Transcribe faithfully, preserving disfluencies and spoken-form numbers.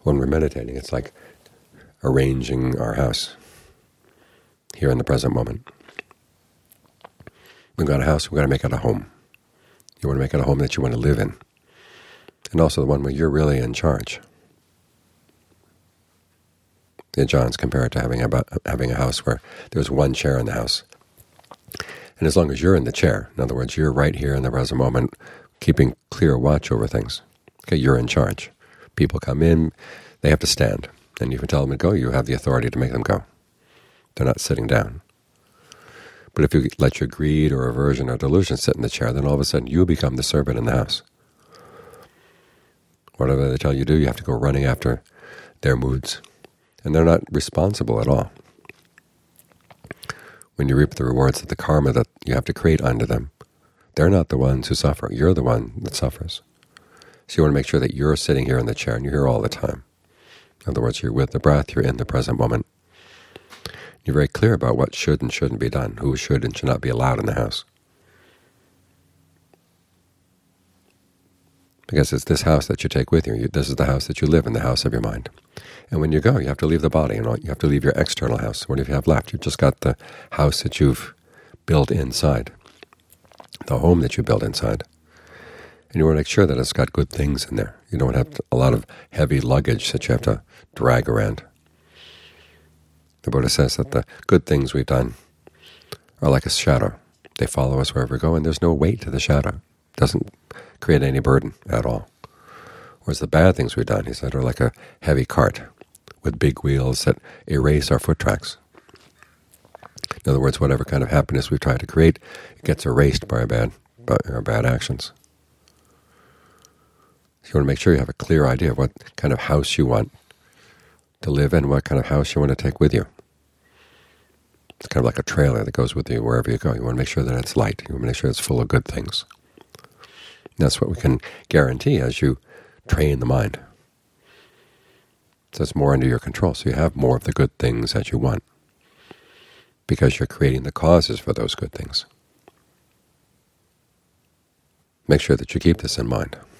When we're meditating, it's like arranging our house here in the present moment. We've got a house, we've got to make it a home. You want to make it a home that you want to live in, and also the one where you're really in charge. In John's compared to having a, having a house where there's one chair in the house. And as long as you're in the chair, in other words, you're right here in the present moment, keeping clear watch over things, okay, you're in charge. People come in, they have to stand, and you can tell them to go, you have the authority to make them go. They're not sitting down. But if you let your greed or aversion or delusion sit in the chair, then all of a sudden you become the servant in the house. Whatever they tell you to do, you have to go running after their moods. And they're not responsible at all. When you reap the rewards of the karma that you have to create unto them, they're not the ones who suffer. You're the one that suffers. So you want to make sure that you're sitting here in the chair and you're here all the time. In other words, you're with the breath, you're in the present moment. You're very clear about what should and shouldn't be done, who should and should not be allowed in the house. Because it's this house that you take with you. This is the house that you live in, the house of your mind. And when you go, you have to leave the body, and you have to leave your external house. What do you have left? You've just got the house that you've built inside, the home that you built inside. And you want to make sure that it's got good things in there. You don't have a lot of heavy luggage that you have to drag around. The Buddha says that the good things we've done are like a shadow. They follow us wherever we go, and there's no weight to the shadow. It doesn't create any burden at all. Whereas the bad things we've done, he said, are like a heavy cart with big wheels that erase our foot tracks. In other words, whatever kind of happiness we've tried to create, it gets erased by our bad, by our bad actions. So you want to make sure you have a clear idea of what kind of house you want to live in, what kind of house you want to take with you. It's kind of like a trailer that goes with you wherever you go. You want to make sure that it's light. You want to make sure it's full of good things. And that's what we can guarantee as you train the mind. So it's more under your control, so you have more of the good things that you want, because you're creating the causes for those good things. Make sure that you keep this in mind.